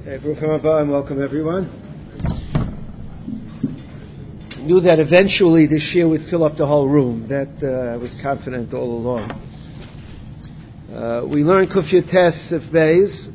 Baruch haba and welcome everyone. I knew that eventually this year would fill up the whole room. That I was confident all along. We learned Kuf Tes of Beis.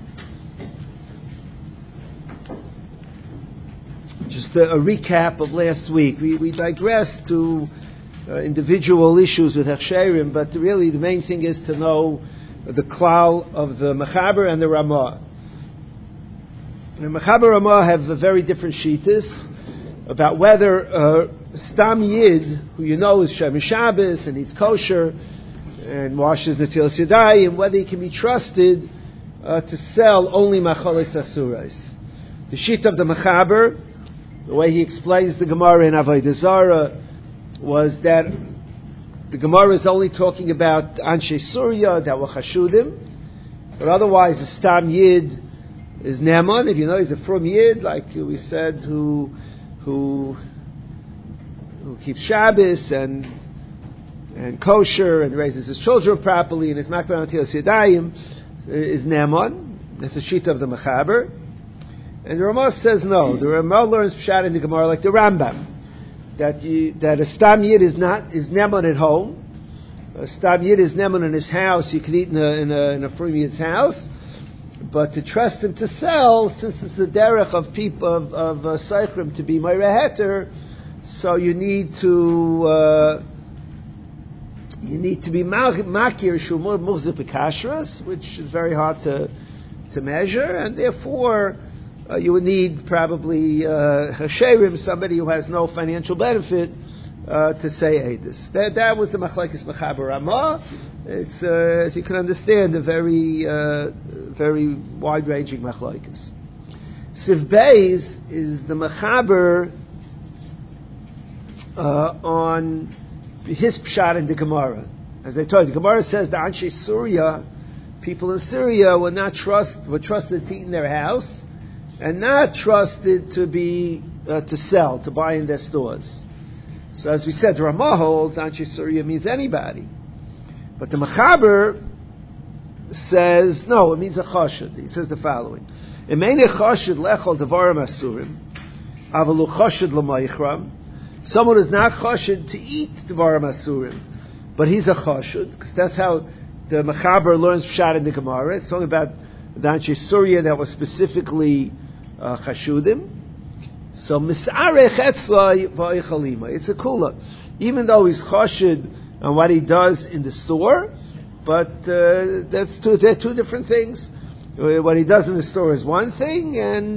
Just a recap of last week. We digressed to individual issues with Hechsherim, but really the main thing is to know the klal of the Mechaber and the Ramah. The Mechaber Ramah have very different shittas about whether Stam Yid, who you know is Shem Shabbos and eats kosher and washes the Netilas Yadayim, whether he can be trusted to sell only Macholes Asurais. The shita of the Mechaber, the way he explains the Gemara in Avodah Zarah, was that the Gemara is only talking about Anshe Surya that were Chashudim, but otherwise the Stam Yid is Neman. If you know, he's a from Yid, like we said, who keeps Shabbos and kosher and raises his children properly and is makbar on Netilas Yadayim is Neman. That's the shita of the Mechaber. And the Ramah says no. The Ramah learns Pshat in the Gemara like the Rambam, that a Stam Yid is Neman at home. A Stam Yid is Neman in his house. You can eat in a From Yid's house. But to trust him to sell, since it's the derech of people of Seichrim to be Meireh Heter, so you need to be makir shumur muchzeh b'kashrus, which is very hard to measure, and therefore you would need probably Hechsherim, somebody who has no financial benefit, to say Eidus. That was the Machlekes Mechaber Ramah. It's, as you can understand, a very wide-ranging Machlekes. Siv Beis is the Mechaber on his Pshat in the Gemara. As I told you, the Gemara says the Anshe Surya, people in Syria, were trusted to eat in their house and not trusted to sell, to buy in their stores. So as we said, Ramah holds Anshe Surya means anybody. But the Mechaber says, no, it means a chashid. He says the following. Emeine chashid lechol devarim asurim, avalu chashid l'maichram. Someone is not chashid to eat devarim asurim, but he's a chashid, because that's how the Mechaber learns Pshat in the Gemara. It's talking about the Anshe Surya that was specifically chashudim. So misarech etzla va'ichalima. It's a kula, even though he's chashid on what he does in the store, but they're two different things. What he does in the store is one thing,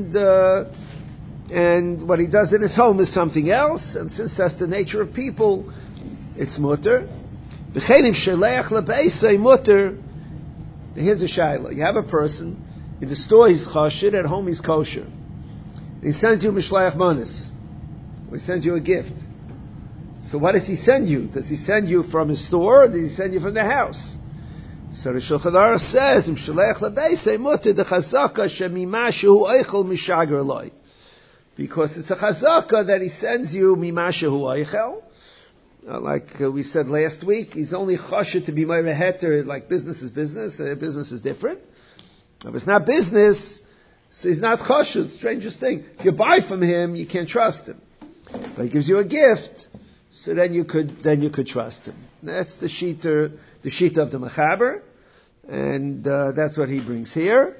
and what he does in his home is something else. And since that's the nature of people, it's mutter. B'cheinim sheleach lebeisei mutter. Here's a shayla: you have a person in the store, he's chashid; at home, he's kosher. He sends you mishlayach manis, or he sends you a gift. So what does he send you? Does he send you from his store, or does he send you from the house? So the Shulchan Aruch says, "Mishlayach lebeisei muter the chazaka shemimashu eichel mishager loy," because it's a chazaka that he sends you mimashu eichel. Like we said last week, he's only chashid to be meireh heter. Like business is business, business is different. If it's not business, so he's not chashud. Strangest thing. If you buy from him, you can't trust him. But he gives you a gift, so then you could trust him. That's the shita of the Mechaber, and that's what he brings here.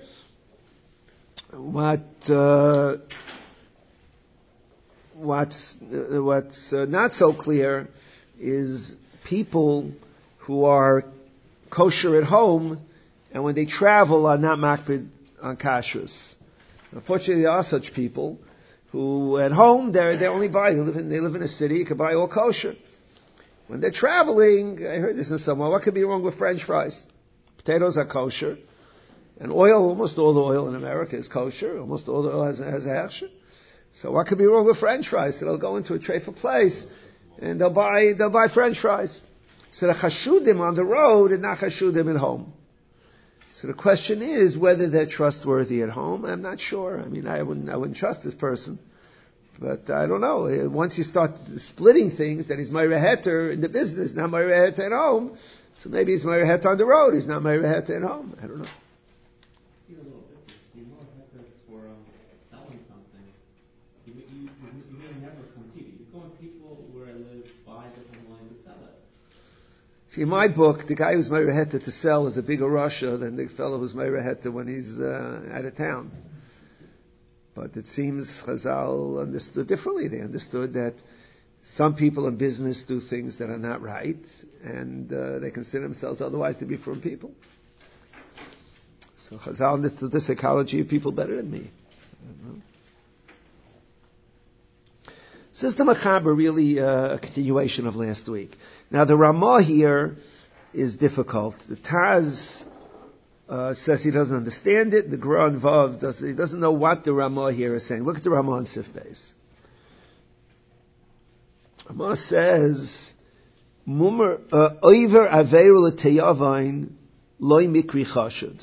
What's not so clear is people who are kosher at home and when they travel are not makpid on kashrus. Unfortunately, there are such people who, at home, they only buy. They live in a city. You can buy all kosher. When they're traveling, I heard this in somewhere. What could be wrong with French fries? Potatoes are kosher, and oil. Almost all the oil in America is kosher. Almost all the oil has a hechsher. So what could be wrong with French fries? So they'll go into a treifa place and they'll buy French fries. So the chashudim on the road and not chashudim at home. So the question is whether they're trustworthy at home. I'm not sure. I mean, I wouldn't trust this person. But I don't know. Once you start splitting things, that he's meireh heter in the business, not meireh heter at home. So maybe he's meireh heter on the road. He's not meireh heter at home. I don't know. You may never come to you. You go and people where I live buy it and willing to sell it. See, in my book, the guy who's Meiraheta to sell is a bigger Russia than the fellow who's Meiraheta when he's out of town. But it seems Chazal understood differently. They understood that some people in business do things that are not right, and they consider themselves otherwise to be from people. So Chazal understood the psychology of people better than me. So this is the Mechaber, really a continuation of last week. Now the Ramah here is difficult. The Taz says he doesn't understand it. The Gra and Vav he doesn't know what the Ramah here is saying. Look at the Ramah on Sif Beis. Ramah says, "Mumer oiver averu l'teyavain loy mikri chashud."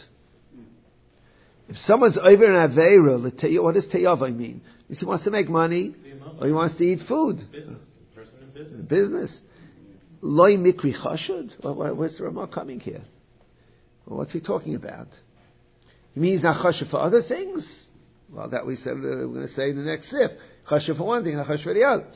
If someone's over an aveira, what does teyavain mean? He wants to make money, or he wants to eat food. Business. Person in business. Business. Loy mikri chashud. Where's the Ramah coming here? Well, what's he talking about? He means not chashuv for other things? Well, that we said we're going to say in the next sif. Chashuv for one thing, not chashuv for the other.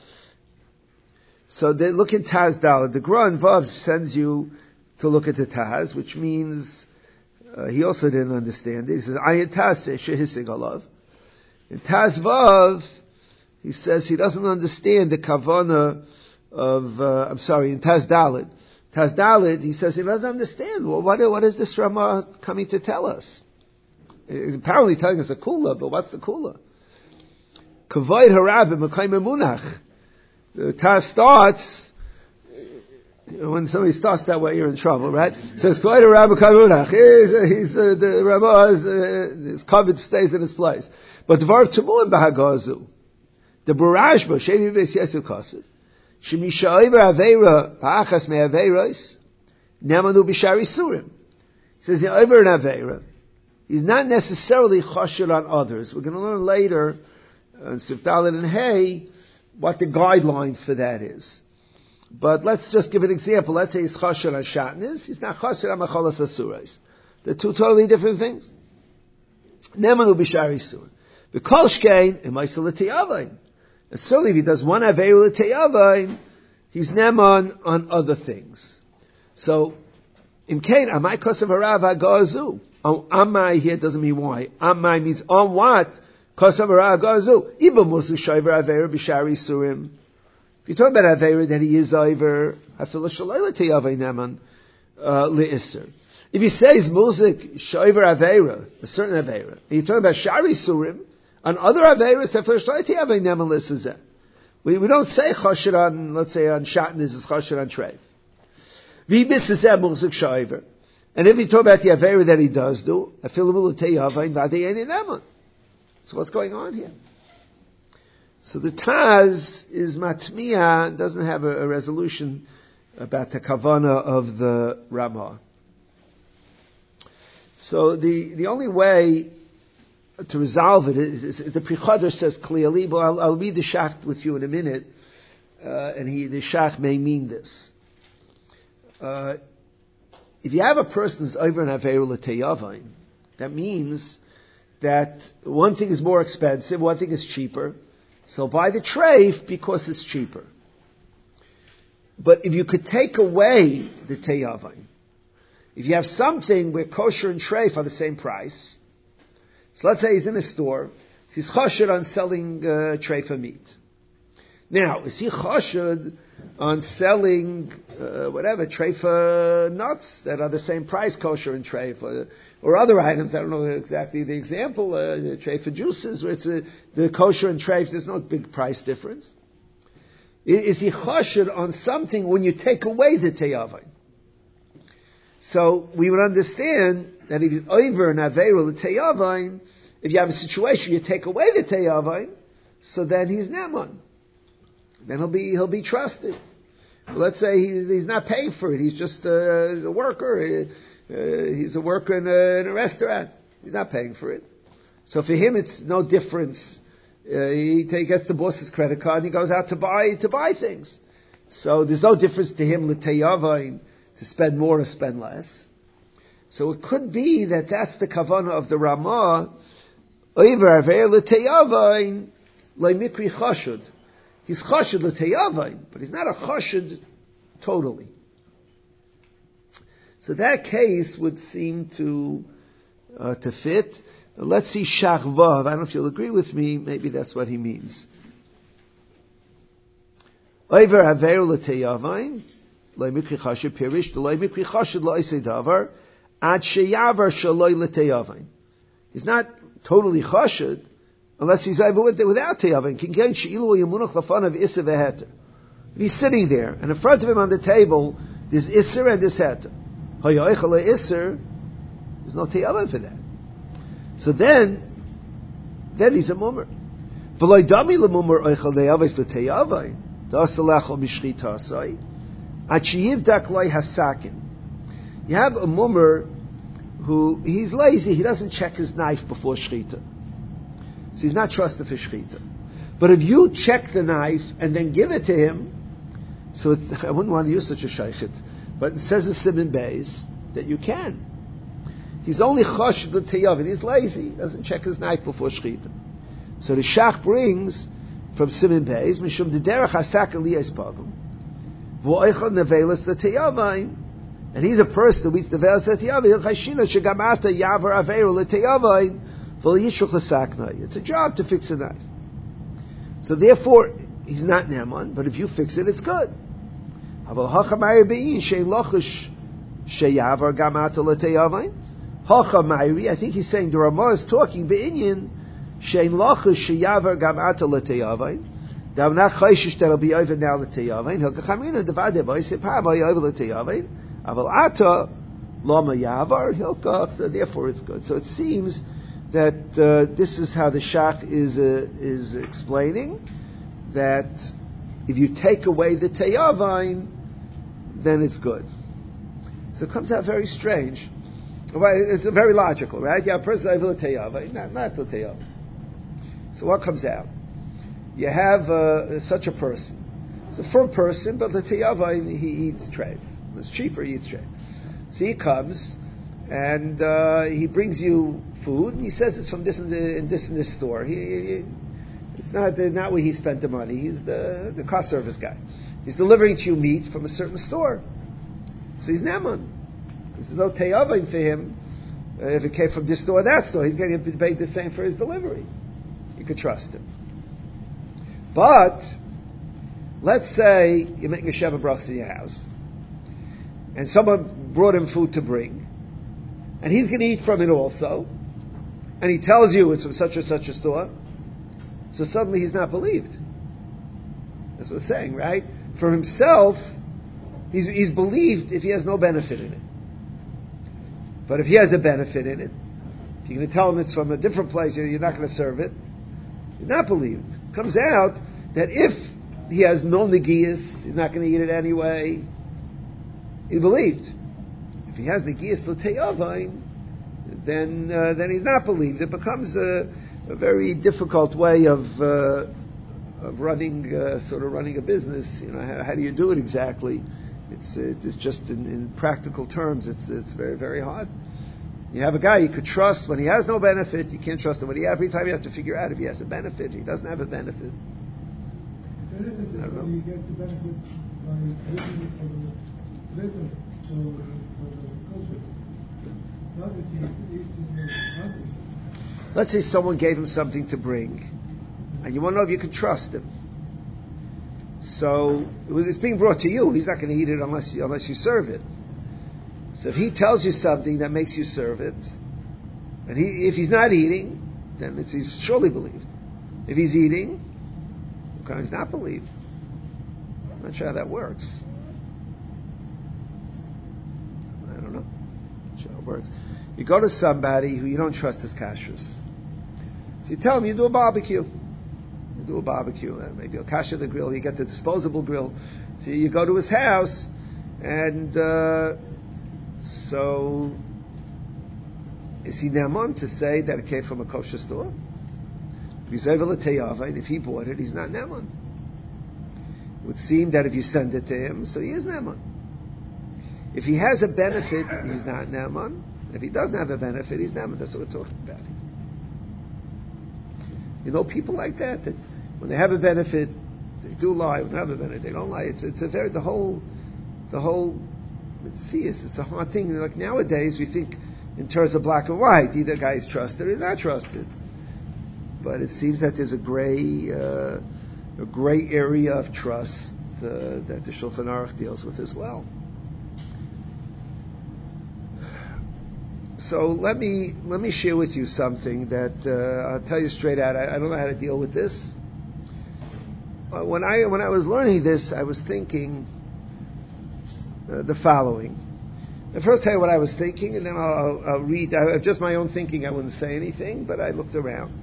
So they look in Taz Dalet. The Gra and Vav sends you to look at the Taz, which means he also didn't understand it. He says, Ayin Taz shehisig alav. In Taz Vav, he says he doesn't understand the kavana of, in Taz Dalet. Taz Dalet, he says he doesn't understand. Well, what is this Ramah coming to tell us? He's apparently telling us a kula, but what's the kula? Kavod harav b'mekayim emunach. The Taz starts, when somebody starts that way, you're in trouble, right? It says, Kavod harav b'mekayim emunach. The Ramah, his covet stays in his place. But Dvar Tumuim b'hagazu. The Barashba, Shevi Ves Yesu Kasev. Shemisha Oiver Aveira Pa'achas Me Aveiros Nemanu B'Shari Surim. He says, over an Aveira, he's not necessarily chashir on others. We're going to learn later, in Sif Dalet and Hey, what the guidelines for that is. But let's just give an example. Let's say he's chashir on shatnez. He's not chashir on machalas asurais. They're two totally different things. Nemanu B'Shari Surim. B'Kol Shkein, Emaisel L'Tiyavain. And certainly if he does one Aveira L'Teyavain, he's Neman on other things. So, in Kain, Amai Kosev Harav HaGazu. Amai here doesn't mean why. Amai means on what? Kosev Harav HaGazu. Iba Musu Shaiver Aveira B'Shari Surim. If you talk about Aveira, then he is over Hafil Shalai L'Teyavain Neman L'Isser. If he says Muzik Shaiver Aveira, a certain Aveira, and you talk about Shari Surim, on other Aveiros, we don't say chosher on, let's say on Shatnez is chosher on Treif. And if you talk about the Aveira that he does do, so what's going on here? So the Taz is matmiya, doesn't have a resolution about the kavana of the Ramah. So the only way to resolve it is the Pri Chadar says clearly, but I'll read the Shach with you in a minute, and the Shach may mean this. If you have a person who's over an Aveira L'Teyavain, that means that one thing is more expensive, one thing is cheaper, so buy the treif because it's cheaper. But if you could take away the Teyavain, if you have something where kosher and treif are the same price, so let's say he's in a store, he's choshed on selling treifa meat. Now, is he choshed on selling treifa nuts that are the same price, kosher and treifa, or other items? I don't know exactly the example. Treifa juices, where it's the kosher and treifa, there's no big price difference. Is he choshed on something when you take away the teyavain? So we would understand that if he's over an aveira l'teyavain, if you have a situation you take away the teyavain, so then he's neman. Then he'll be trusted. Let's say he's not paying for it. He's just he's a worker. He's a worker in a restaurant. He's not paying for it. So for him, it's no difference. He gets the boss's credit card and he goes out to buy things. So there's no difference to him l'teyavain, to spend more or spend less. So it could be that that's the kavanah of the Ramah. Over Aveira l'teyavain Loi mikri chashud. He's chashud l'teyavain, but he's not a chashud totally. So that case would seem to fit. Let's see shachvav. I don't know if you'll agree with me. Maybe that's what he means. Over averu l'teyavain, loy mikri chashud pirish, loy mikri chashud lo isei davar, ad sheyavar shaloi l'teyavain. He's not totally chashud unless he's over without teyavain. Kinkein sheilu yamunach lafanav issa veheter. If he's sitting there, and in front of him on the table, there's isser and there's heter. Hayoichala isser, there's no teyavain for that. So then he's a mummer. V'loy dami l'mummer oichal deyavis l'teyavain. You have a mummer who, he's lazy, he doesn't check his knife before shchita. So he's not trusted for shchita. But if you check the knife and then give it to him, so I wouldn't want to use such a shaychit, but it says in Siman Beis that you can. He's only chosh the teyavin, he's lazy, he doesn't check his knife before shchita. So the shach brings from Siman Beis, Mishum Derech Hasak Eliyas Pagum, V'oichel Nevelis the Teyavain, and he's a person who eats Nevelis the Teyavain. Chashina Shegamata Yavar Averu the Teyavain, V'Yishuch L'Saknai. It's a job to fix a knife. So therefore, he's not Neman, but if you fix it, it's good. Aval Hachamari Be'in Shein Lochish Sheyavar Gamata L'Teyavain. Hachamari, I think he's saying the Ramah is talking Be'inyin. Shein lachish sheyavar gam ata l'teyavain. They're not chayshish that'll be over now l'teyavain. He'll kachamina devade boy say pa boy over l'teyavain. Aval ata lama yavar. He'll kach. So therefore, it's good. So it seems that this is how the shach is explaining that if you take away the teyavain, then it's good. So it comes out very strange. Well, it's very logical, right? Yeah, a person over l'teyavain, not l'teyavain. So what comes out? You have such a person. It's a firm person, but the teyavain, he eats treif. It's cheaper, he eats treif. So he comes, and he brings you food, and he says it's from this and this store. It's not where he spent the money. He's the car service guy. He's delivering to you meat from a certain store. So he's Neman. There's no teyavain for him. If it came from this store or that store, he's getting paid the same for his delivery. You could trust him. But let's say you're making a Sheva Brachos in your house, and someone brought him food to bring, and he's going to eat from it also, and he tells you it's from such and such a store, so suddenly he's not believed. That's what we're saying, right? For himself, he's believed if he has no benefit in it. But if he has a benefit in it, if you're going to tell him it's from a different place, you're not going to serve it, he's not believed. Comes out that if he has no negias, he's not going to eat it anyway, he believed. If he has negias l'teyavain, then he's not believed. It becomes a very difficult way of running running a business. You know, how do you do it exactly? It's just in practical terms, it's very, very hard. You have a guy you could trust when he has no benefit. You can't trust him every time you have to figure out if he has a benefit. He doesn't have a benefit. I don't know. You get the benefit by taking it for the present, for the kosher. Not if you eat it. Let's say someone gave him something to bring, and you want to know if you can trust him. So it's being brought to you. He's not going to eat it unless you serve it. So if he tells you something that makes you serve it, and if he's not eating, then he's surely believed. If he's eating, okay, he's not believed. I'm not sure how that works. I don't know. Not sure how it works. You go to somebody who you don't trust his kashrus. So you tell him you do a barbecue. Maybe a kasher the grill, you get the disposable grill. So you go to his house, and so is he neman to say that it came from a kosher store? If he bought it, he's not neman. It would seem that if you send it to him, so he is neman. If he has a benefit, he's not neman. If he doesn't have a benefit, he's neman. That's what we're talking about. You know people like that When they have a benefit, they do lie. When they have a benefit, they don't lie. It's a very, the whole, it's a hard thing. Like nowadays, we think in terms of black and white. Either guy is trusted or he's not trusted. But it seems that there's a gray area of trust that the Shulchan Aruch deals with as well. So let me share with you something that I'll tell you straight out. I don't know how to deal with this. When I was learning this, I was thinking the following. I'll first tell you what I was thinking, and then I'll read. Just my own thinking. I wouldn't say anything, but I looked around.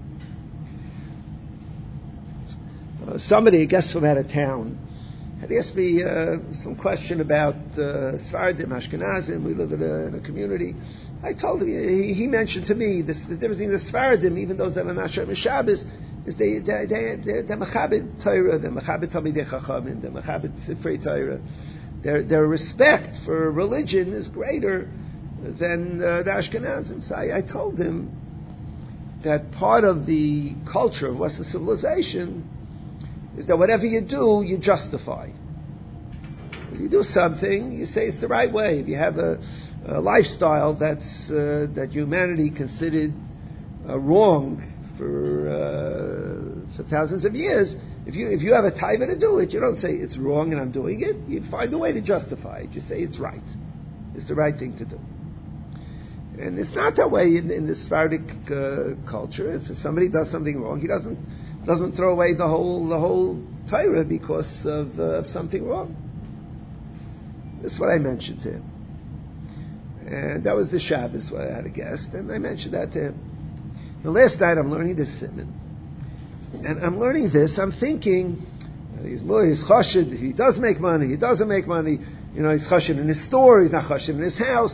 Somebody, I guess from out of town, had asked me some question about Sfardim, Ashkenazim. We live in a community. I told him, he mentioned to me the difference between the Sfardim, even those that are not Shabbos, is they're Mechabed Torah, they're Mechabed Talmidei Chachamim, they're Mechabed Sifrei Torah. Their respect for religion is greater than the Ashkenazim. So I told him that part of the culture of Western civilization is that whatever you do, you justify. If you do something, you say it's the right way. If you have a lifestyle that humanity considered wrong for thousands of years, if you have a taiva to do it, you don't say it's wrong and I'm doing it. You find a way to justify it. You say it's right. It's the right thing to do. And it's not that way in the Sephardic culture. If somebody does something wrong, he doesn't throw away the whole Torah because of something wrong. This is what I mentioned to him. And that was the Shabbos where I had a guest, and I mentioned that to him. The last night I'm learning this simon. And I'm learning this, I'm thinking, he's chashid, he does make money, he doesn't make money, he's chashid in his store, he's not chashid in his house,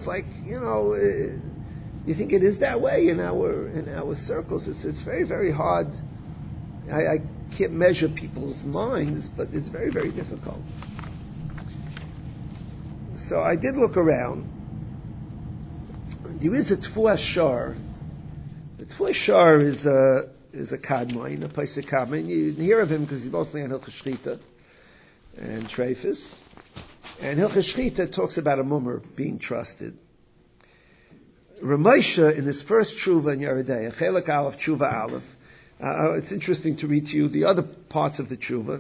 you think it is that way in our circles. It's very, very hard. I can't measure people's minds, but it's very, very difficult. So I did look around. There is a Tfuah Shar. The Tfuah Shar is a Kadmon, a Pesach Kadmon. You hear of him because he's mostly on Hilchos Shchita and Treifus. And Hilchos Shchita talks about a mummer being trusted. Ramosha, in his first Tshuva in Yeridei, Chelek Aleph, Tshuva Aleph, it's interesting to read to you the other parts of the Tshuva.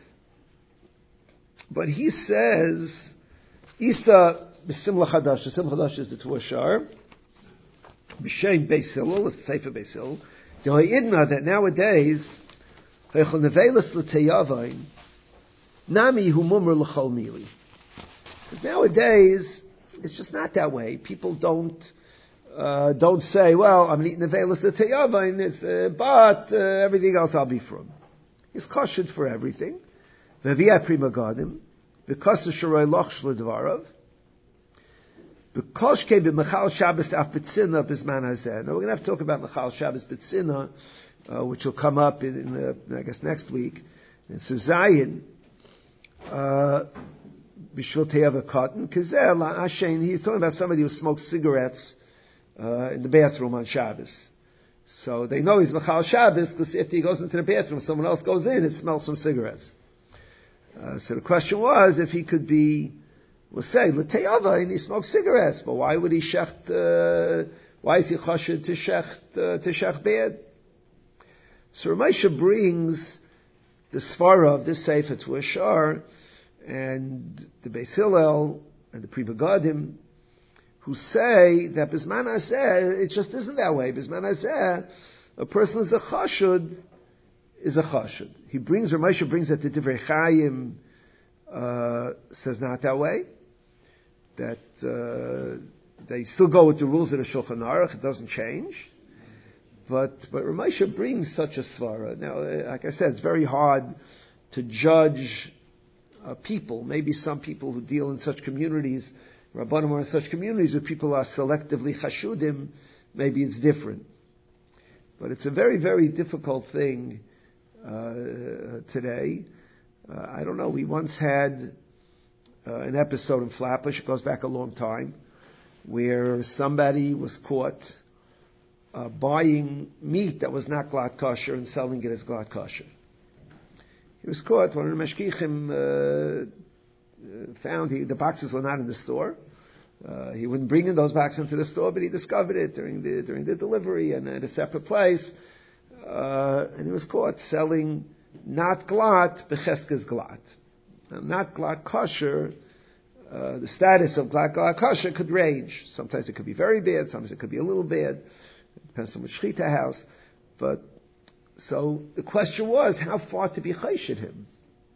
But he says, Isa b'Simla Chadash. Simla Chadash is the Tfuah Shar. B'Shem Beis Hillel, it's Sefer Beis Hillel. The Ha'idna that nowadays, Hechol Nevelis L'Teyavain, Nami Hu Mummer L'Chol Mili. Because nowadays, it's just not that way. People don't say, well, I'm eating Nevelis L'Teyavain, but everything else I'll be from. He's koshered for everything. V'viyah Prima Gadim, because of Shorei Loch Shledvarav, because came Mechal Shabbos Af B'Tzina B'Zman Hazeh. Now we're going to have to talk about Mechal Shabbos B'Tzina, which will come up in I guess next week. And so Zayin, B'Shvil Teyava Cotton, Kazel Hashem. He's talking about somebody who smokes cigarettes in the bathroom on Shabbos. So they know he's Mechal Shabbos because after he goes into the bathroom, someone else goes in, it smells from cigarettes. So the question was if he could be. We'll say l'teyava and he smokes cigarettes, but why would he shecht? Why is he chashed to shecht bad? So Ramosha brings the svara of this sefer to a shar, and the Beis Hillel and the Pri Megadim, who say that bisman hazeh it just isn't that way. Bisman hazeh, a person is a chashud. Ramosha brings that the Divrei Chaim says not that way. That they still go with the rules of the Shulchan Aruch, it doesn't change. But Ramosha brings such a svara. Now, like I said, it's very hard to judge people. Maybe some people who deal in such communities, Rabbanim are in such communities where people are selectively chashudim, maybe it's different. But it's a very, very difficult thing today. I don't know, we once had an episode in Flatbush, it goes back a long time, where somebody was caught buying meat that was not glad kosher and selling it as glad kosher. He was caught. One of the mashkichim found the boxes were not in the store. He wouldn't bring in those boxes into the store, but he discovered it during the delivery and at a separate place. And he was caught selling not glat, becheskes glat. Now, not glat kosher, the status of glat kosher could range. Sometimes it could be very bad, sometimes it could be a little bad. It depends on which shechita house. But, so the question was, how far to be chayshid him?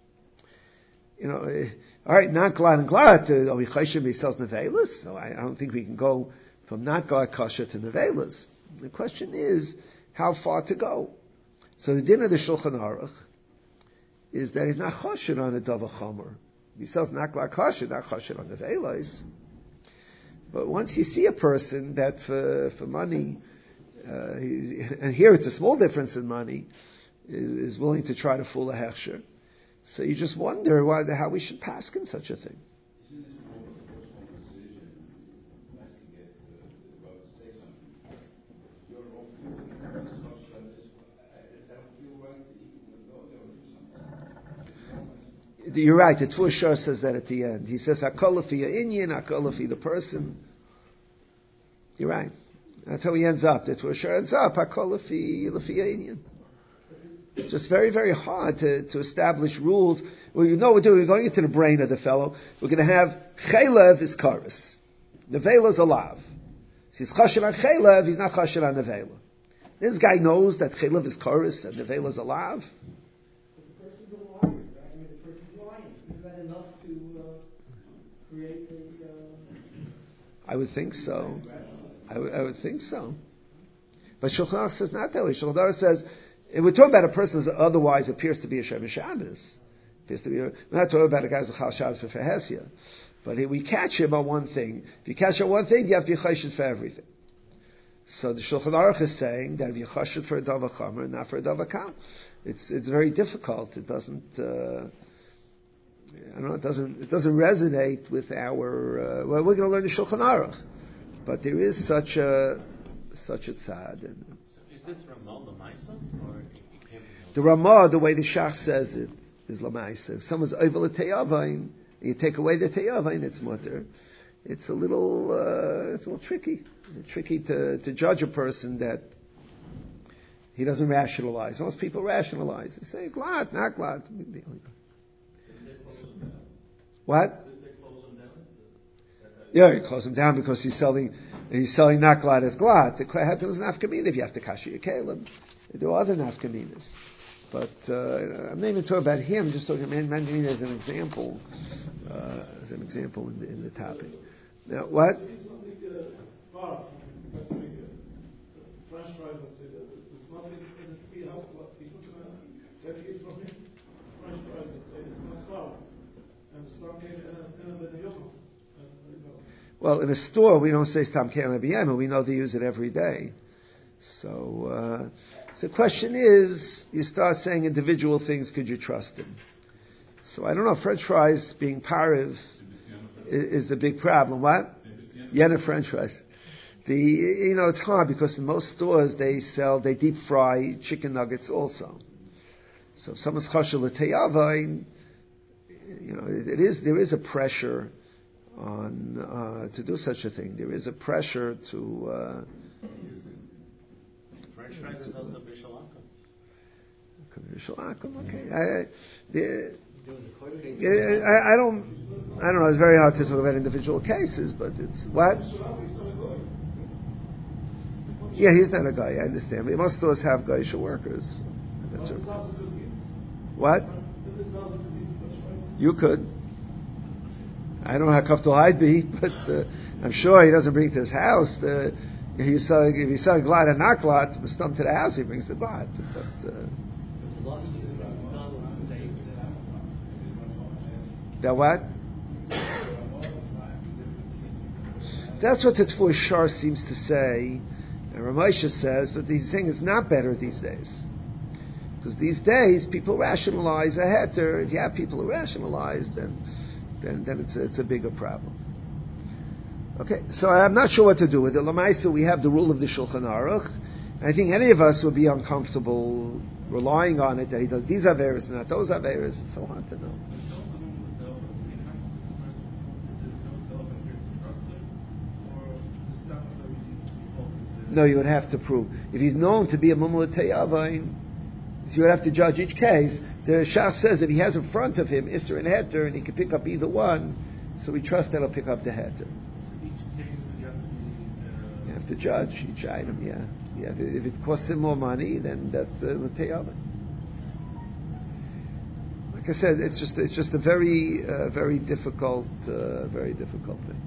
All right, not glat and glat, are we chayshid he sells nevelas? So I don't think we can go from not glat kosher to nevelas. The question is, how far to go? So the din of the Shulchan Aruch is that he's not choshed on a dava chomer. He sells not glat kosher, not choshed on nevelas. But once you see a person that for money, and here it's a small difference in money, is willing to try to fool a hechsher. So you just wonder how we should paskin such a thing. Isn't this more of a personal decision? Nice to get about to say something. You're all feeling this much like this. I don't feel right to even go there or do something. You're right. The Tvur Shor says that at the end. He says hakol lefi ha'inyan, hakol lefi the person. You're right. That's how he ends up. The Tvur Shor ends up hakol lefi ha'inyan. It's just very, very hard to establish rules. Well, we're doing. We're going into the brain of the fellow. We're going to have chaylev is karis. Nevela is a lav. So he's chashed on chaylev, he's not chashed on nevela. This guy knows that chaylev is karis and nevela is a lav. But the person's a liar, right? I mean, the person's lying. Is that enough to create a... I would think so. I would think so. But Shulchan Aruch says not that way. Shulchan Aruch says, if we're talking about a person that otherwise appears to be a Shemesh Shabbos, we're not talking about a guy who's a Chal Shabbos for Hesia, but we catch him on one thing. If you catch him on one thing, you have to be choshed for everything. So the Shulchan Aruch is saying that if you're choshed for a dava chomer, not for a dava kam, it's very difficult. It doesn't. I don't know. It doesn't resonate with our. Well, we're going to learn the Shulchan Aruch, but there is such a tzad. Is this Ramah Lamaisa or the Ramah, the way the Shach says it, is Lamaisa. If someone's ovel teyavain, you take away the teyavain, it's mutter. It's a little tricky. It's tricky to judge a person that he doesn't rationalize. Most people rationalize. They say glad, not glad. What? Yeah, you close him down because he's selling not glad as glad. The question is nafkamina if you have to kasha your kalim. There are other nafkaminas. But I'm not even talking about him, I'm just talking about nafkamina as an example. In the topic. Now, what? French fries, let's say, there's nothing in the free house, but he's not going to get it from him. French fries, let's say, it's not sour. And it's not getting in the yogurt. Well, in a store, we don't say Stam Ke'el B'Yema. We know they use it every day. So the question is, you start saying individual things, could you trust him? So I don't know, French fries being pariv is a big problem. What? Yena French fries. It's hard because in most stores they deep fry chicken nuggets also. So if someone's chashel l'teyavain, there is a pressure on to do such a thing. There is a pressure to. French fries is also bishalakum. Bishalakum, okay. I don't know. It's very hard to talk about individual cases, but it's what. Yeah, he's not a guy. I understand. But most stores have Geisha workers. That's right. What? You could. I don't know how comfortable I'd be, but I'm sure he doesn't bring it to his house. If you sell glad and not glad, stump to the house, he brings the glad. But that what? That's what the Tvur Shor seems to say. And Ramosha says that the thing is not better these days. Because these days, people rationalize a heter. If you have people who rationalize, then it's a bigger problem. Okay, so I'm not sure what to do with it. Lamaisa, we have the rule of the Shulchan Aruch, I think any of us would be uncomfortable relying on it that he does these averos and not those averos. It's so hard to know. No, you would have to prove. If he's known to be a mumlatei avain, you would have to judge each case. The Shach says if he has in front of him Isser and Heter, and he can pick up either one, so we trust that he'll pick up the Heter. You have to judge each item, yeah. If it costs him more money, then that's latei avain. Like I said, it's just a very difficult thing.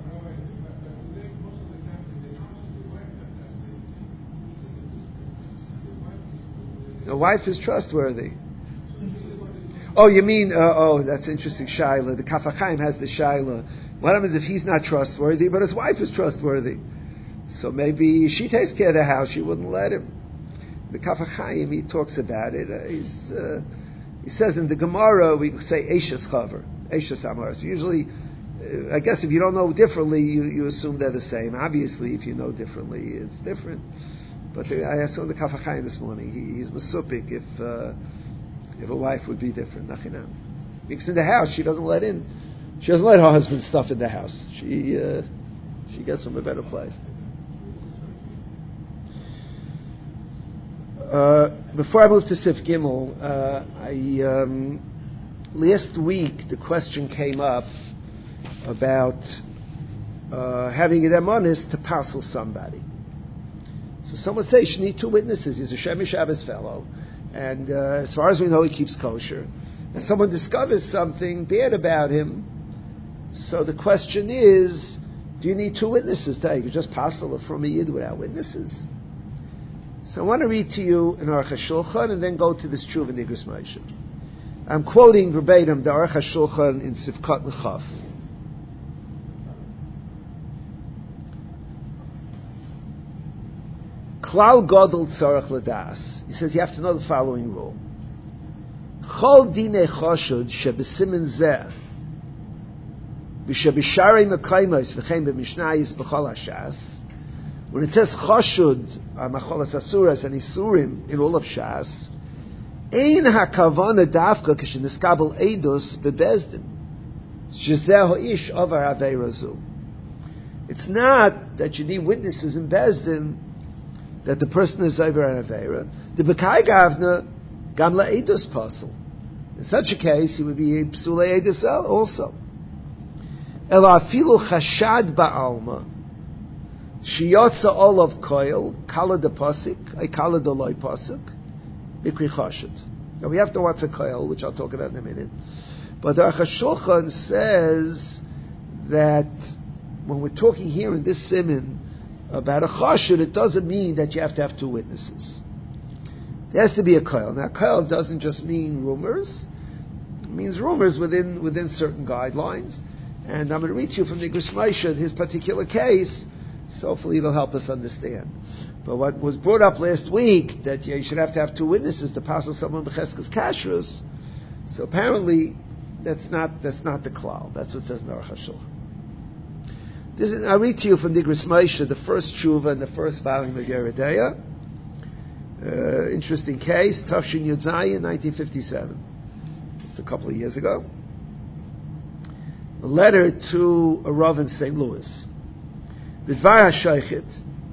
The wife is trustworthy. Oh, you mean? That's interesting. Shaila. The Kaf HaChaim has the Shaila. What happens if he's not trustworthy, but his wife is trustworthy? So maybe she takes care of the house. She wouldn't let him. The Kaf HaChaim, he talks about it. He says in the Gemara we say Eishes Chaver, Eishes Amar. So usually, I guess if you don't know differently, you assume they're the same. Obviously, if you know differently, it's different. But I saw the Kaf HaChaim this morning. He's masupik if a wife would be different. Nachinam. Because in the house, she doesn't let her husband stuff in the house. She gets from a better place. Before I move to Sif Gimel, last week the question came up about having an emonis to passel somebody. So someone says you need two witnesses. He's a Shemesh Shabbos fellow, and as far as we know, he keeps kosher. And someone discovers something bad about him. So the question is, do you need two witnesses? You could just passel from a yid without witnesses. So I want to read to you an Aruch HaShulchan and then go to this Tshuva Nigros Moshe. I'm quoting verbatim the Aruch HaShulchan in Sivkot L'Chaf. Klal Gadol Tzarech L'das. He says you have to know the following rule. Chol Dinei Choshud Shebesimin Zeh V'Shebisharei Mekayimos V'chein B'Mishnayis B'chol HaShas. When it says Choshud Macholas Asuras and Isurim in all of Shas, Ein HaKavana Dafka K'Sheniskabel Eidos Bebezdin Shezeh Ho'ish Avar Aveira Zu. It's not that you need witnesses in Bezdin that the person is over an Aveira. The Bekai Gavna Gamla Eidos Pasul. In such a case, he would be a Psule Eidos also. Ela Afilu Chashad Ba'alma Shiyotza Olav Koil Kala de Pasik I Kala de Loi Pasik Bikri Chashad. Now we have to watch a Koil, which I'll talk about in a minute. But the Aruch HaShulchan says that when we're talking here in this siman about a chashud, it doesn't mean that you have to have two witnesses. There has to be a koil. Now, koil doesn't just mean rumors; it means rumors within certain guidelines. And I'm going to read to you from the Nigros Moshe his particular case. So hopefully, it'll help us understand. But what was brought up last week that you should have to have two witnesses to passel someone b'cheskes kashrus. So apparently, that's not the klal. That's what it says in Aruch HaShulchan. I'll read to you from Nigros Moshe, the first tshuva in the first volume of Yeridea. Interesting case, Tafshin Yud Zayin, 1957. It's a couple of years ago. A letter to a Rav in St. Louis. B'dvar HaShoichet,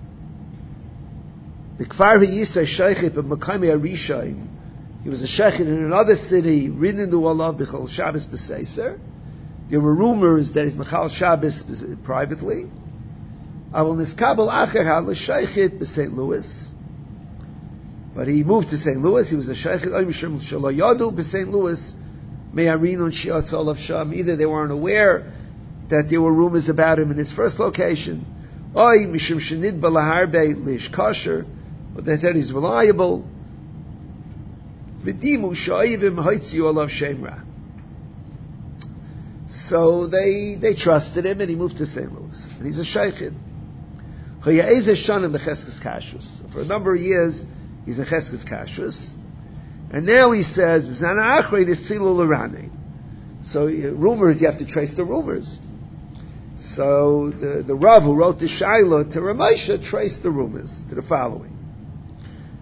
B'kvar V'yisai Shoichet B'makami HaRishayim. He was a sheikh in another city, written in the Walav B'chol Shabbos B'Seiser. There were rumors that he's Mechal Shabbos privately. Avol Niskabel Acher Ha L'Sheichit B'St. Louis. But he moved to St. Louis. He was a Sheikh Oy Mishum Shelo Yadu B'St. Louis. Me'arinun Shiatz Olav Sham. Either they weren't aware that there were rumors about him in his first location. Oy Mishum Shenid B'Laharbe Lish Kosher. But they said he's reliable. V'dimu Shoivim Hoitzi Olav Shemra. So they trusted him, and he moved to St. Louis. And he's a sheikh. For a number of years, he's a cheskes kashrus. And now he says, so rumors, you have to trace the rumors. So the Rav who wrote the Shaila to Ramesha traced the rumors to the following.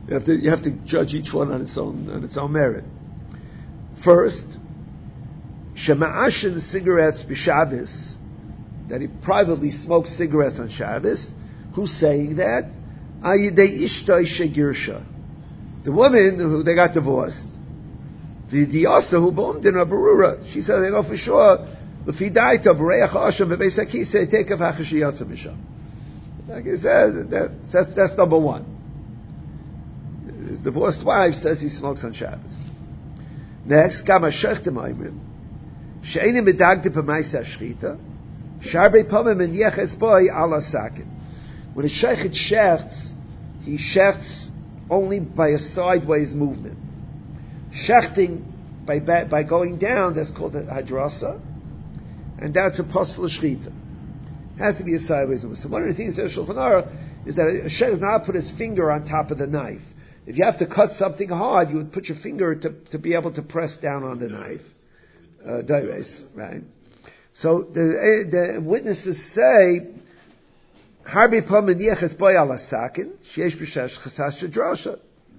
You have to judge each one on its own merit. First, shema'ashin cigarettes b'Shabbos, that he privately smokes cigarettes on Shabbos. Who's saying that? Ayidei ishtay shegirsha, the woman who they got divorced. The diasa who boomed in a barura. She said, "I know for sure. If he died of reich asham bebeisaki, say take a v'achashiyatza misham." Like he said, that's number one. His divorced wife says he smokes on Shabbos. Next, kama shechtem aimrim she'enim medagde b'maisa shchita sharbe pamim and yeches boy ala sakin. When a shechet shechts, he shechts only by a sideways movement. Shechting by going down, that's called a hadrasa, and that's a posel shchita. Has to be a sideways movement. So one of the things that Shulchan Aruch is that a shech does not put his finger on top of the knife. If you have to cut something hard, you would put your finger to be able to press down on the knife. Daires, right? So the witnesses say, Harbi pam yeches boy ala sakin, sheyesh b'shesh chasas shadrosha.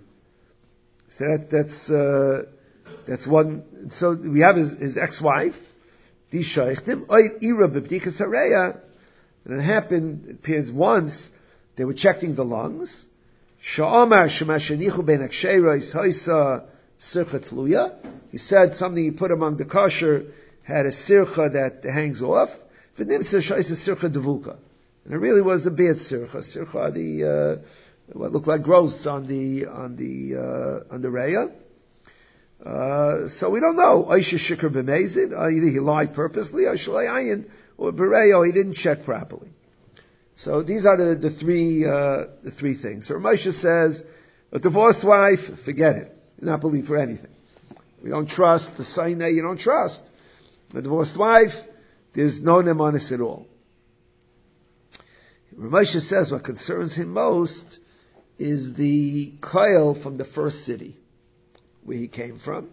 So that's one. So we have his ex-wife, di shaychtim, oy ira b'bdikas hareya. And it happened, it appears once, they were checking the lungs. Sha'amar shemashanichu ben aksheros hoisa sircha tluya. He said something he put among the kosher had a sircha that hangs off. V'nimsa shoisa sircha devuka. And it really was a beard sircha. Sircha, the what looked like growths on the reya. So we don't know. Aisha shikr b'mezid. Either he lied purposely, or shalayayin, or bereyo he didn't check properly. So these are the three things. So Moshe says, a divorced wife, forget it. You're not believed for anything. We don't trust the Sinai. You don't trust a divorced wife. There's no nemanis at all. Moshe says what concerns him most is the koil from the first city where he came from.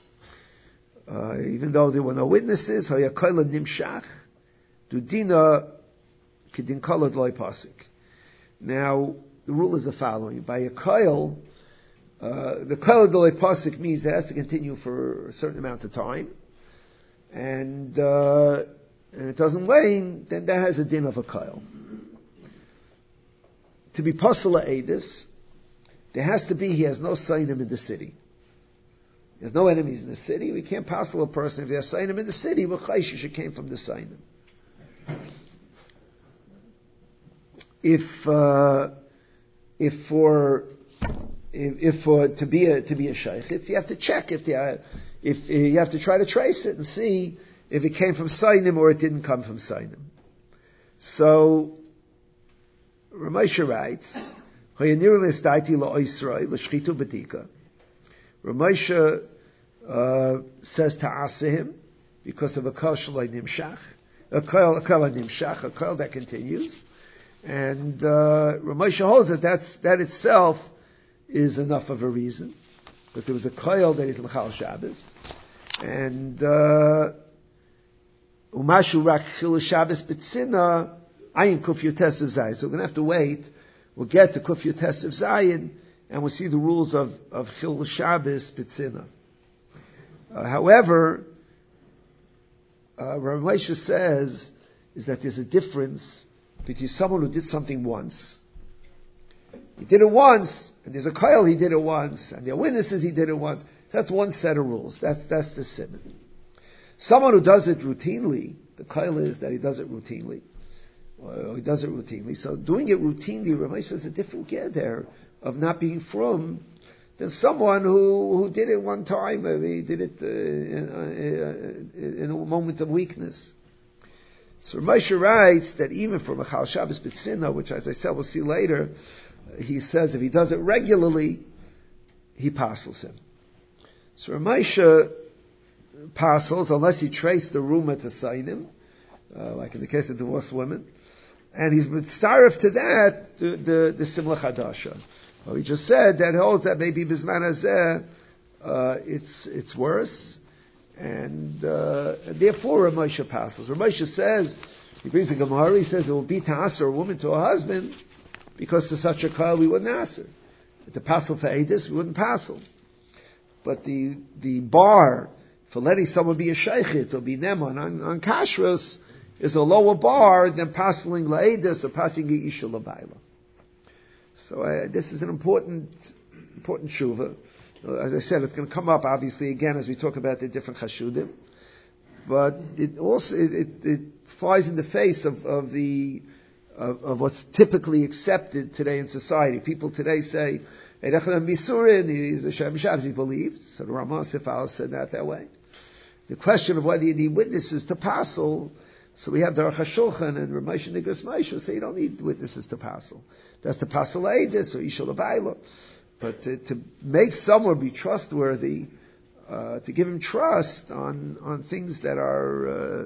Even though there were no witnesses, haya koil nimshach dudina kedin kolad loy pasik. Now the rule is the following: by a koil, the kolad loy pasik means it has to continue for a certain amount of time, and it doesn't wane. Then that has a din of a koil. To be pasala edis, there has to be he has no sainim in the city. There's no enemies in the city. We can't pasala a person if he has sainim in the city. V'chayshish came from the sainim. If to be a shaychitz, you have to check if you have to try to trace it and see if it came from sainim or it didn't come from sainim. So Ramesha writes, Ramesha says to answer him because of a kol shalai nimshach, a kol nimshach, a kol that continues, and Ramesha holds that itself is enough of a reason because there was a kol that is l'chal Shabbos, and umashu rak chil Shabbos b'tzina. Ayin Kuf Yotes of Zayin. So we're going to have to wait. We'll get to Kuf Yotes of Zayin, and we'll see the rules of Chil Shabbos B'tzina. However, Rav Moshe says is that there's a difference between someone who did something once. He did it once, and there's a koil he did it once, and there are witnesses he did it once. That's one set of rules. That's the simon. Someone who does it routinely, the koil is that he does it routinely. He does it routinely. So doing it routinely, Ramesh says a different gear there of not being from than someone who did it one time. Maybe he did it in a moment of weakness. So Ramesh writes that even from a Chal Shabbos B'tzina, which as I said we'll see later, he says if he does it regularly, he passes him. So Ramesh passes unless he traced the rumah to sign him, like in the case of divorced women. And he's mitzaref to that, the Simla Chadasha. Well, he just said that holds that maybe Bizman Hazeh, it's worse. And therefore Ramosha passes. Ramosha says, he brings the Gemara, he says it will be to answer a woman to a husband, because to such a call we wouldn't answer. To passel for edus, we wouldn't passel. But the bar for letting someone be a sheikhit or be neman on kashrus is a lower bar than passeling la'edus or passing isha l'bayla. So this is an important tshuva. As I said, it's going to come up obviously again as we talk about the different chashudim. But it also it flies in the face of what's typically accepted today in society. People today say, he's a Shem Shabbos, he's believed. So the Ramah Sifal said that way. The question of whether you need witnesses to passel, so we have the Aruch HaShulchan and Ramesh and Nigras Moshe say you don't need witnesses to passel. That's to passel Eidus or Isha L'Bayla. But to make someone be trustworthy, to give him trust on things that are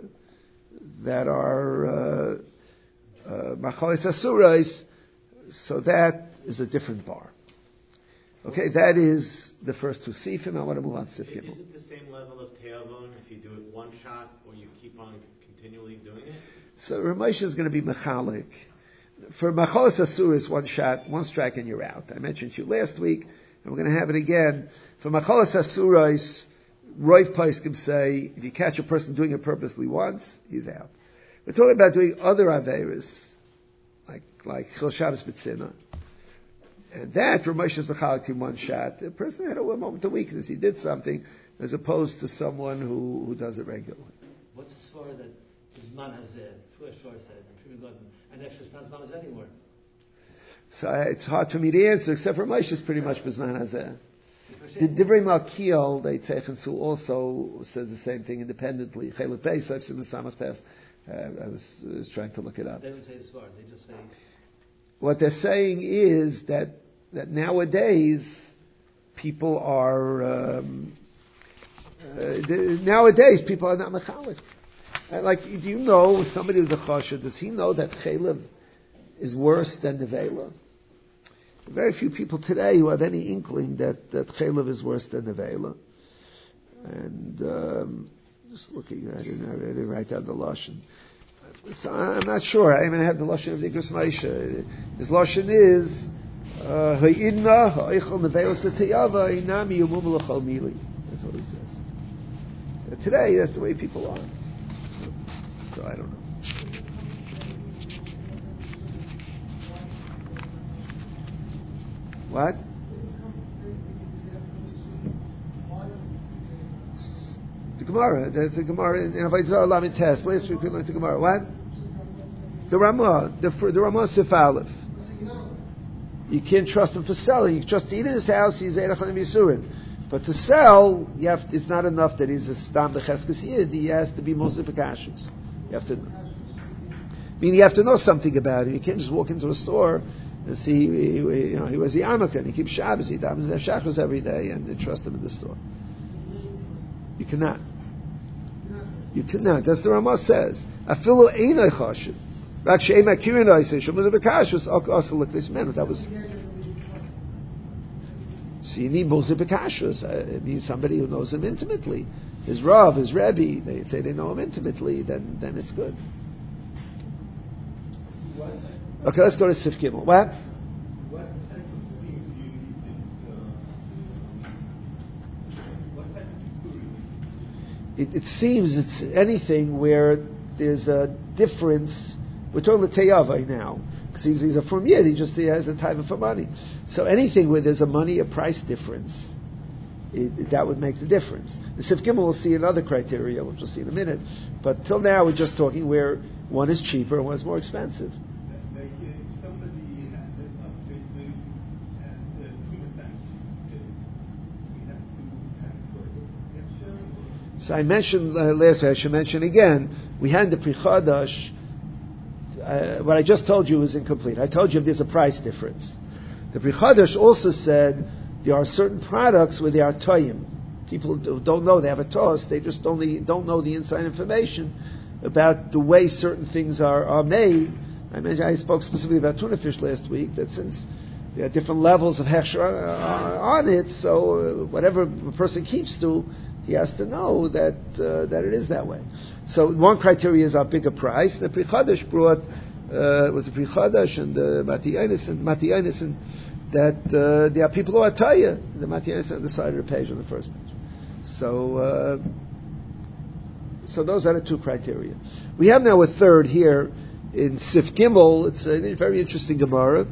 Machalis Asurais, so that is a different bar. Okay, that is the first two sifim. I want to move on to Sif Gimel. Is it the same level of te'avon if you do it one shot or you keep on continually doing it? So Ramesh is going to be mechalik. For Machalis Asurais, one shot, one strike and you're out. I mentioned to you last week, and we're going to have it again. For Machalis Asurais, Roiv Paiskim say, if you catch a person doing it purposely once, he's out. We're talking about doing other Averis, like Chil Shabbos B'tzina. And that, Ramesh is mechalik in one shot. The person had a moment of weakness. He did something, as opposed to someone who does it regularly. What's the story that his man has two short and extra man is anywhere? So it's hard for me to answer, except for Moshe is pretty much Bizman Hazeh. The Divrei Malkiel, they Tzeichen Su also says the same thing independently. Chelet Beis, I've seen the Samach. I was trying to look it up. They don't say the sword, they just say... What they're saying is that nowadays people are not mechalik. Like, do you know somebody who's a chashuд? Does he know that chaylev is worse than nevela? Very few people today who have any inkling that chaylev is worse than nevela. And just looking, I didn't write down the lashon. So I'm not sure. I even have the lashon of the Nigras Moshe. His lashon is ha'idna ha'eichel nevelas teyava inami yumum l'chol mili. That's what he says. Today, that's the way people are. So I don't know. What? The Gemara. There's a Gemara in Avodah Lamed Test. Last week we learned the Gemara. What? The Ramah. The Ramah Sif Aleph. You can't trust him for selling. You can trust to eat in his house. He's Eirach Chanim Yisurin. But to sell, it's not enough that he's a Stam B'Cheskes Yid. He has to be Mosif Akashus. You have to know. I mean, you have to know something about him. You can't just walk into a store and see, he was the Yarmulke, and he keeps Shabbos, he davened Shachos every day, and trust him in the store. You cannot. You cannot. That's the Ramah says. Afilu einay chashuv. Rak she'em akirin oisei shemuz b'kashus also look this man. That was. So you need moshe b'kashus. It means somebody who knows him intimately. His Rav, his Rebbe. They say they know him intimately. Then it's good. Okay, let's go to Sif Gimel. What? It seems it's anything where there's a difference. We're talking the Teyavai now, because he's a from Yid, he has a type for money. So anything where there's a price difference, that would make the difference. The Sif Gimel will see another criteria, which we'll see in a minute. But till now we're just talking where one is cheaper and one is more expensive. So I mentioned last week, I should mention again, we had the Pri Chadash, what I just told you was incomplete. I told you if there's a price difference. The Pri Chadash also said there are certain products where they are toyim. People don't know, they have a toss, they just don't know the inside information about the way certain things are made. I spoke specifically about tuna fish last week, that since there are different levels of hechsher on it, so whatever a person keeps to, he has to know that it is that way. So one criteria is a bigger price. The Pri Chadash brought was the Pri Chadash and the Mati Einison that there are people who are Taya. The Matiyas on the side of the page, on the first page. So those are the two criteria. We have now a third here in Sif Gimel. It's a very interesting Gemara.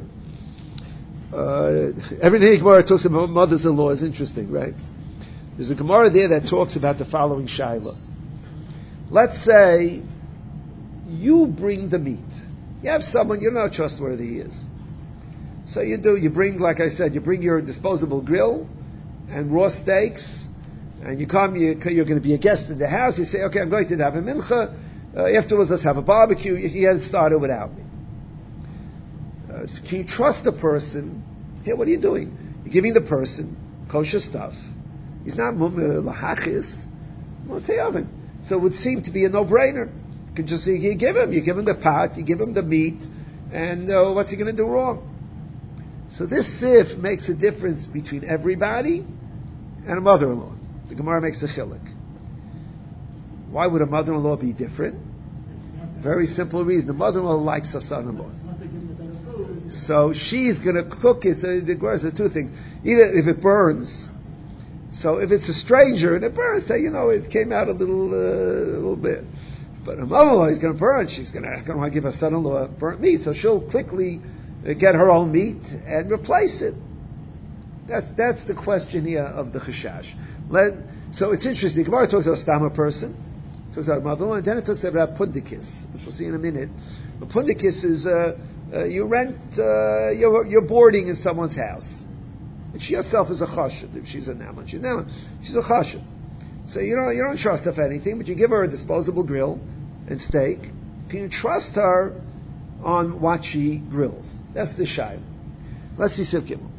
Everything Gemara talks about mothers-in-law is interesting, right? There's a Gemara there that talks about the following shaila. Let's say you bring the meat. You have someone, you don't know how trustworthy he is. So you bring, like I said, you bring your disposable grill and raw steaks, and you come, you're going to be a guest in the house, you say, okay, I'm going to have a mincha, afterwards let's have a barbecue. He hasn't started without me. So can you trust the person? Here, what are you doing? You're giving the person kosher stuff. He's not lahachis, oven. So it would seem to be a no-brainer. You can just you give him the pot, you give him the meat, and what's he going to do wrong? So this sif makes a difference between everybody and a mother-in-law. The Gemara makes a chiluk. Why would a mother-in-law be different? Very simple reason. The mother-in-law likes her son-in-law. So she's going to cook it. So the Gemara says two things. Either if it burns, so if it's a stranger and it burns, say, it came out a little bit. But a mother-in-law is going to burn. She's going to want to give her son-in-law burnt meat. So she'll quickly get her own meat and replace it. That's the question here of the chashash. So it's interesting. The Gemara talks about a stama person, talks about mother-in-law, and then it talks about pundikis, which we'll see in a minute. A pundikis is you rent, you're boarding in someone's house. And she herself is a chashud. If she's a naman, she's a chashud. So you don't trust her for anything, but you give her a disposable grill and steak. Can you trust her on what she grills? That's the shayla. Let's see Sif Gimel.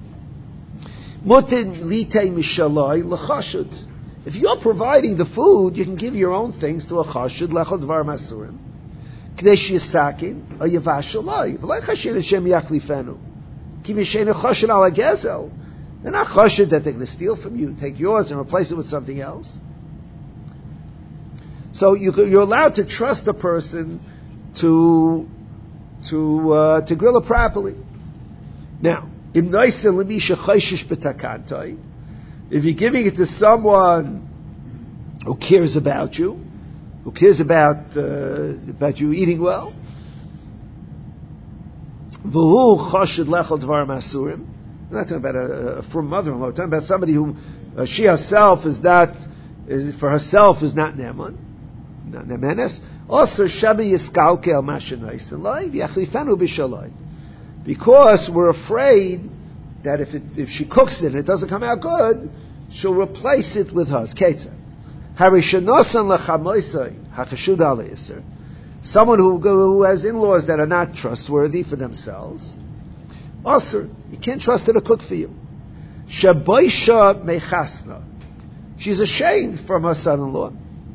Mutin litei mishaloi lechashud. If you're providing the food, you can give your own things to a chashud lechol dvar masurim. K'nei sheyisakin or yavashaloi. V'lei chashin Hashem yachlifenu. Ki v'sheinu chashud ala gezel. They're not chashud that they're going to steal from you, take yours and replace it with something else. So you're allowed to trust a person to grill it properly. Now, if you're giving it to someone who cares about you, who cares about you eating well, I'm not talking about a from mother-in-law. I'm talking about somebody who she herself is not neman, not nemenes. Also, shabi yiskalke al mashenais alive yachlifanu b'shaloi, because we're afraid that if she cooks it and it doesn't come out good, she'll replace it with hers. Ketzer harishanosan lechamoisai hachashud aleiser. Someone who has in-laws that are not trustworthy for themselves. Also, you can't trust her to cook for you. Shaboisha mechasna. She's ashamed from her son-in-law.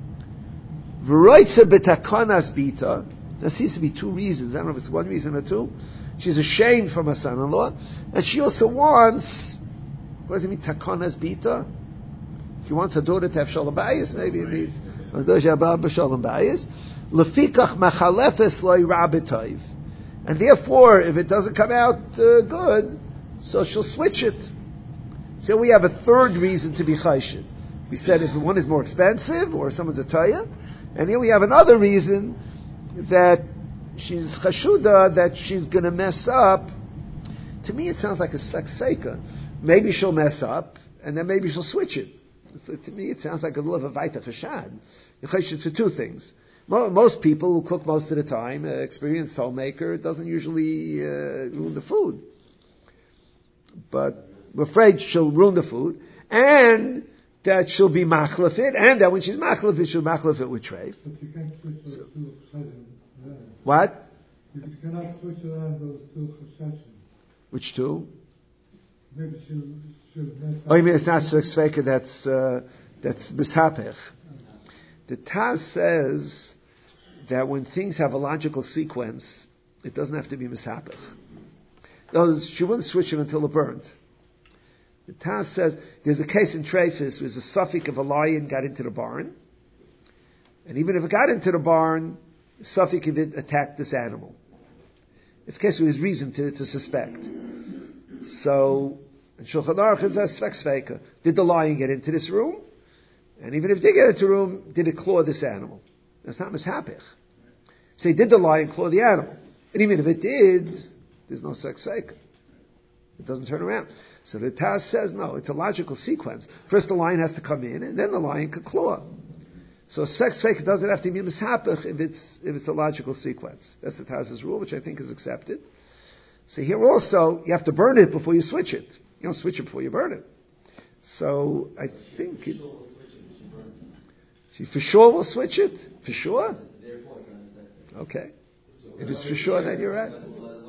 V'roitza b'takanas bita. There seems to be two reasons. I don't know if it's one reason or two. She's ashamed from her son-in-law, and she also wants. What does it mean, takanas bita? She wants her daughter to have shalom bayis. Maybe it means shalom bayis. Lefikach machalefes loy rabitayv. And therefore, if it doesn't come out good, so she'll switch it. So we have a third reason to be chayshid. We said if one is more expensive or someone's a taya, and here we have another reason that she's chashuda, that she's going to mess up. To me, it sounds like a sekseka. Maybe she'll mess up, and then maybe she'll switch it. So to me, it sounds like a little of a vaita chashad. You're chayshid for two things. Most people who cook most of the time, experienced homemaker, doesn't usually ruin the food. But we're afraid she'll ruin the food, and that she'll be machlefit, and that when she's machlefit, she'll machlefit with treif. But you can't switch those two chashadim. What? You cannot switch around those two chashadim. Which two? Maybe she'll mess up. Oh, you mean it's not sveka, that's mishapech. The Taz says that when things have a logical sequence, it doesn't have to be mishapech. She wouldn't switch it until it burned. The Taz says there's a case in Treifus where a suffix of a lion got into the barn, and even if it got into the barn, the suffix of it attacked this animal. It's a case where there's reason to suspect. So, Shulchan Aruch is a svek sveika. Did the lion get into this room? And even if it did get into the room, did it claw this animal? That's not mishapich. Say, did the lion claw the animal? And even if it did, there's no svek sveika. It doesn't turn around. So the Taz says, no, it's a logical sequence. First the lion has to come in, and then the lion can claw. So svek sveika doesn't have to be mishapich if it's a logical sequence. That's the Taz's rule, which I think is accepted. So here also, you have to burn it before you switch it. You don't switch it before you burn it. So I think she for sure will switch it. For sure? Okay. If it's for sure, then you're right.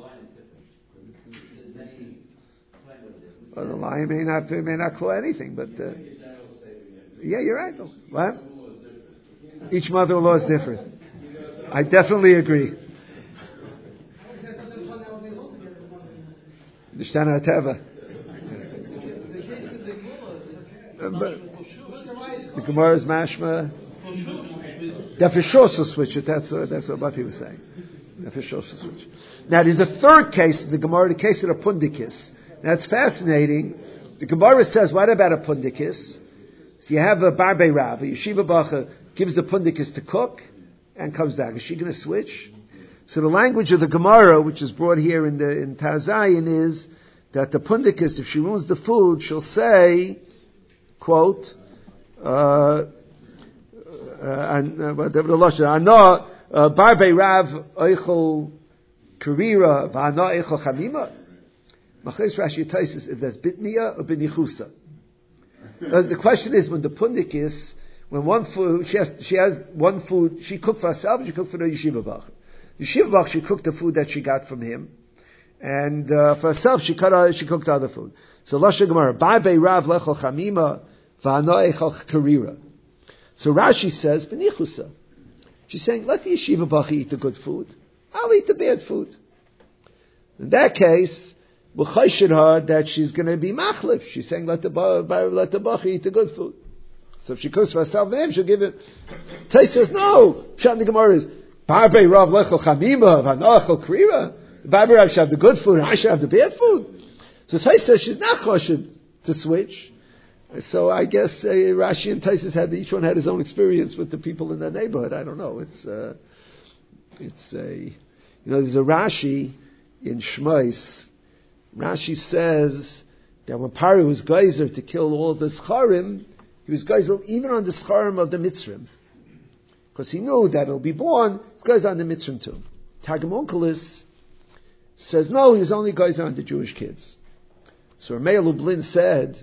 Well, the lion may not claw anything, but yeah, you're right. Though. What? Each mother-in-law is different. I definitely agree. Nishtana Teva. The Gemara is mashma. That for sure will switch it. That's what Bati was saying. That for sure will switch. Now there's a third case in the Gemara, the case of the pundikis. That's fascinating. The Gemara says, what about a pundikis? So you have a barbe rav, a yeshiva bacha, gives the pundikis to cook, and comes back. Is she going to switch? So the language of the Gemara, which is brought here in Tazayin, is that the pundikis, if she ruins the food, she'll say, quote, barbe rav oichel karira v'ana oichel chamima. Machlis Rashi Taisus, if that's bitniya or binichusa. The question is, when the pundikis, when one food, she has one food, she cooked for herself, she cooked for the yeshiva bach. Yeshiva bach, she cooked the food that she got from him, and for herself, she cooked other food. So Lashon Gemara, barbe rav lechol chamima v'ana echol karira. So Rashi says binichusa. She's saying, let the yeshiva bach eat the good food. I'll eat the bad food. In that case, we'll chayshin her that she's going to be machlif. She's saying, let the bach eat the good food. So if she cooks for herself, then she'll give it. Tais says, no. Pshat the Gemara is, barbe rav lechol chamima v'ana echol karira. The barbe rav should have the good food, and I should have the bad food. So Tais says she's not choshed to switch. So I guess Rashi and Taisus each one had his own experience with the people in that neighborhood. I don't know. There's a Rashi in Shmos. Rashi says that when Paro was geyser to kill all the Scharim, he was geyser even on the Scharim of the Mitzrim, because he knew that it'll be born. He's geyser on the Mitzrim too. Targum Onkelos says no, he was only geyser on the Jewish kids. So Rameir Lublin said,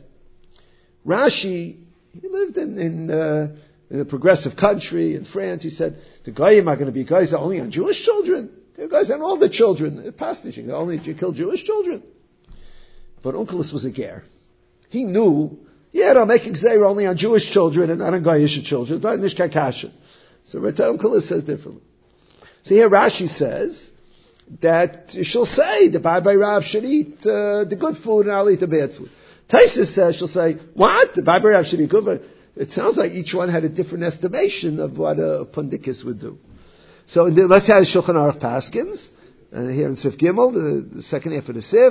Rashi, he lived in a progressive country in France. He said, the Goyim are going to be guys only on Jewish children. They're guys on all the children. Only you kill Jewish children. But Onkelos was a ger. He knew, they'll make Xer only on Jewish children and not on Goyish children. Not Nishka Kasha. So Reta Onkelos says differently. So here Rashi says that she'll say the barbe rav should eat the good food and I'll eat the bad food. Taisus says, she'll say, what? The barbe rav should eat good food? It sounds like each one had a different estimation of what a pundikis would do. So let's have Shulchan Aruch Paskins, here in Sif Gimel, the second half of the Sif.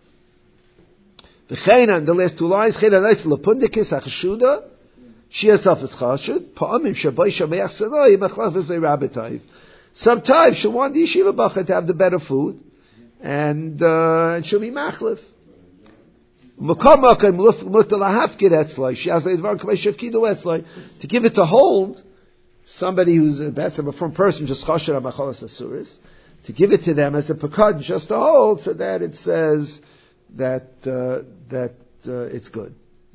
V'chein, the last two lines, Chein anais lepundikis achashuda, she herself is chashud, pa'amim shabai shameach sanoi, machlach v'zei rabbitayv. Sometimes she'll want the yeshiva bacha to have the better food, and she'll be machlif. To give it to hold, somebody who's a firm person, just chasher amacholas asuris, to give it to them as a pekad, just to hold, so that it says that it's good.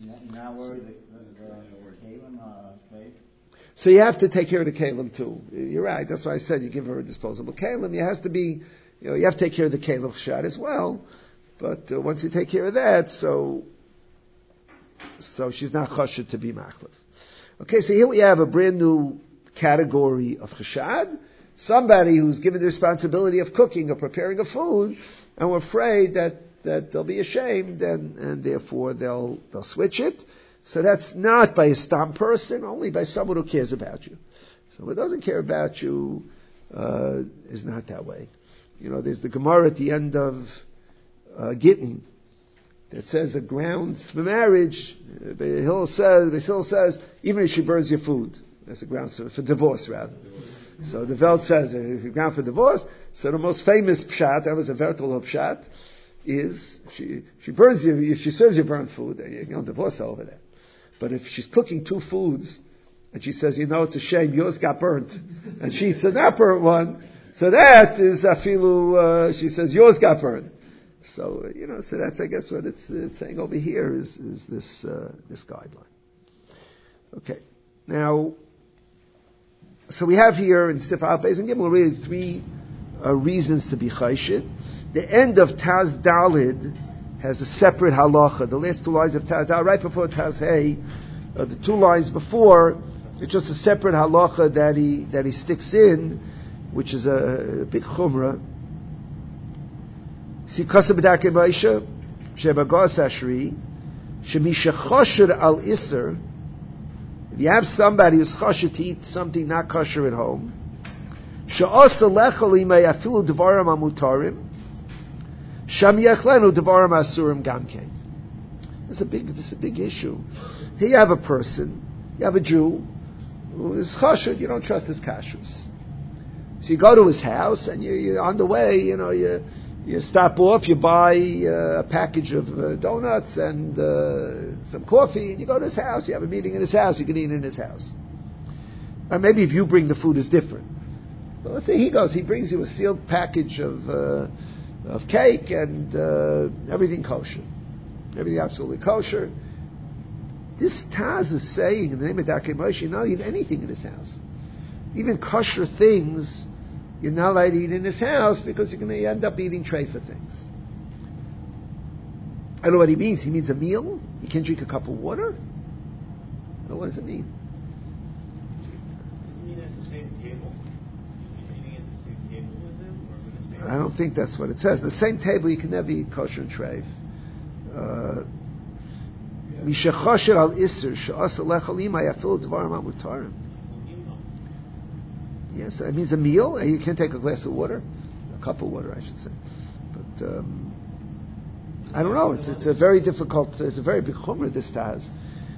So you have to take care of the kalim too. You're right. That's why I said you give her a disposable kalim. You have to be, you have to take care of the kalim shad as well. But once you take care of that, so she's not chashed to be machlif. Okay, so here we have a brand new category of chashad. Somebody who's given the responsibility of cooking or preparing a food, and we're afraid that they'll be ashamed, and therefore they'll switch it. So that's not by a stam person, only by someone who cares about you. Someone who doesn't care about you is not that way. There's the Gemara at the end of Gittin, that says a grounds for marriage. Beis Hillel says even if she burns your food, that's a grounds for divorce, rather. So the Welt says if you're ground for divorce, so the most famous pshat, that was a vertical pshat, is she burns you, if she serves you burnt food, you don't divorce her over that. But if she's cooking two foods, and she says, it's a shame, yours got burnt, and she eats the not burnt one, so that is afilu, she says, yours got burnt. So, so that's, I guess, what it's saying over here is this guideline. Okay. Now, so we have here in Sif Al Beis and Gimel really three reasons to be chayshit. The end of Taz Dalid has a separate halacha. The last two lines of Taz Dalid, right before Taz Hey, the two lines before, it's just a separate halacha that he sticks in, which is a big chumrah. Sikasa b'darkei Moshe shebagas ashri shemisha chosher al iser. If you have somebody who's chosher to eat something not kosher at home, she'asa lechali me'afilu devarim amutarim sham yechlenu devarim asurim gamkein. This is a big issue. Here you have a person, you have a Jew who is chosher. You don't trust his kashrus, so you go to his house and you're on the way. You stop off, you buy a package of donuts and some coffee, and you go to his house, you have a meeting in his house, you can eat in his house. Or maybe if you bring the food, it's different. But let's say he brings you a sealed package of cake and everything kosher. Everything absolutely kosher. This Taz is saying, in the name of Darkei Moshe, you're not eating anything in his house. Even kosher things, you're not allowed to eat in his house because you're going to end up eating treifa things. I don't know what he means. He means a meal? You can't drink a cup of water? Well, what does it mean? Doesn't mean at the same table? Eating at the same table with him? Or with the same I don't think that's what it says. The same table you can never eat kosher and treif. Mishachosher al iser she'asa lechal ima yafilu dvarim amutarim. Yes, it means a meal. You can't take a glass of water, a cup of water, I should say. But I don't know. It's a very difficult. It's a very big chumrah. This Taz.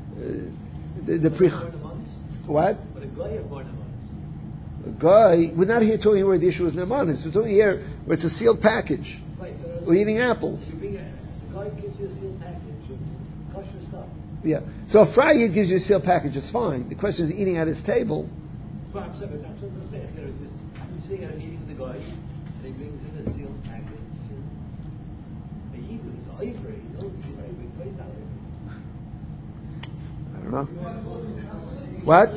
What? But a guy of A guy. We're not here talking where the issue is nemanis. We're talking here where it's a sealed package. Right, so we're eating apples. The guy gives you a sealed package of kosher stuff. Yeah. So a fry gives you a sealed package. It's fine. The question is eating at his table. Well, I'm saying, I'm sitting at a meeting with the guy, and he brings in a sealed package. The Hebrew is ivory. He knows it's very big place out there. I don't know. What?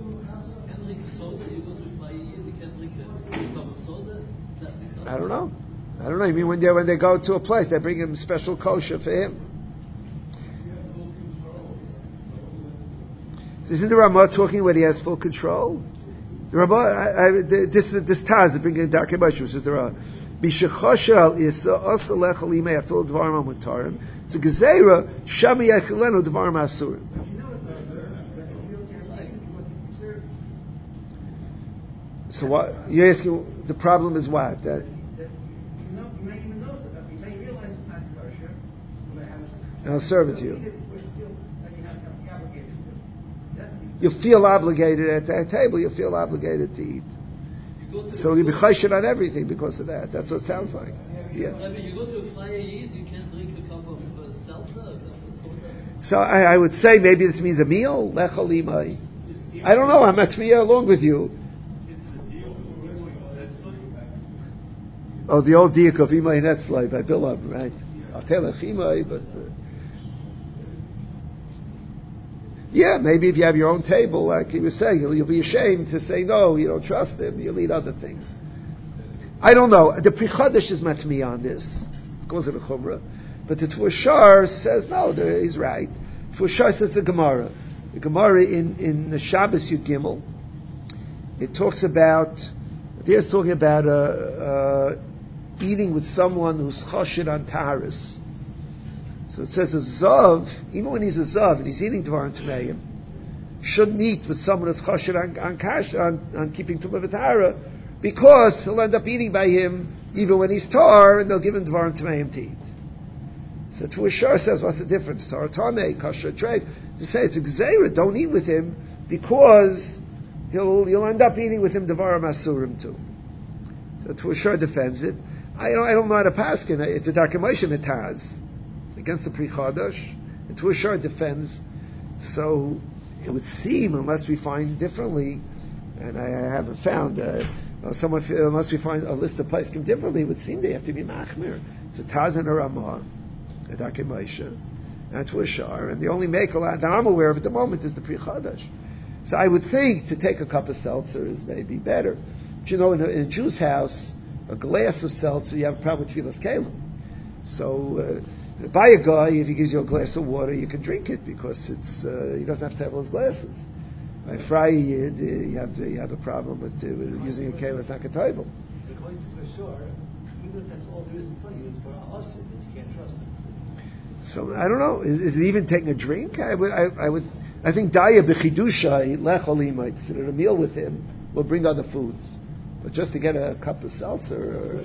I don't know. You mean when they go to a place, they bring him special kosher for him? So isn't the Ramah talking when he has full control? The Ramah, this Taz is bringing Darkei Moshe, which is the Ramah. B'shechosher al isa asa lechal imei afil dvarim amutarim. It's a gezeira shami yechilenu dvarim asurim. So what you're asking? The problem is what? That you may even know that you may realize it's not kosher. and I'll serve it to you. You feel obligated at that table. You feel obligated to eat. So you'll be chayshit on everything because of that. That's what it sounds like. Yeah. You go to a fire Yid, you can't drink a cup of seltzer, a cup of soda. So I would say maybe this means a meal. Lechal imai. I don't know. I'm at Tmiya along with you. Oh, the old diak of imai netzlai by Bilam, right? I'll tell imai, but. Yeah, maybe if you have your own table, like he was saying, you'll be ashamed to say no, you don't trust him, you'll eat other things. I don't know. The Pri Chadash is matmi on this. It goes to the Chumrah. But the Tuashar says, no, he's right. Tuashar says the Gemara. The Gemara in the Shabbos Yud Gimel, it talks about, there's talking about eating with someone who's chashid on Taharis. So it says a Zav, even when he's a Zav and he's eating Dvarim Tmeim, shouldn't eat with someone who's chashid on keeping Tumah V'Tahara, because he'll end up eating by him even when he's tar, and they'll give him Dvarim Tmeim to eat. So Tuashar says, what's the difference? Torah Tameh, Kasher Trade. To say it's a Gzeira, don't eat with him, because you'll end up eating with him Devarim Asurim too. So Tuashar defends it. I don't know how to paskin. It's a Darkamoshe Netaz against the Pri Chadash. And Tuashar defends. So it would seem, unless we find differently, and I haven't found, unless we find a list of Paiskim differently, it would seem they have to be Machmir. It's a Taz and a Ramah, a Darkamoshe, and Tuashar, and the only Mekel that I'm aware of at the moment is the Pri Chadash. So I would think to take a cup of seltzer is maybe better. But in a Jew's house, a glass of seltzer, you have a problem with Tfilas Kelim. So, by a guy, if he gives you a glass of water, you can drink it, because he doesn't have to have those glasses. By Friday, you have a problem with using a Kelim, it's not a table. According to Bashar, even if that's all there is in front of you, it's for us, that you can't trust him. So, I don't know, is it even taking a drink? I think Daya b'chidusha lecholi might sit at a meal with him. We'll bring other foods, but just to get a cup of seltzer.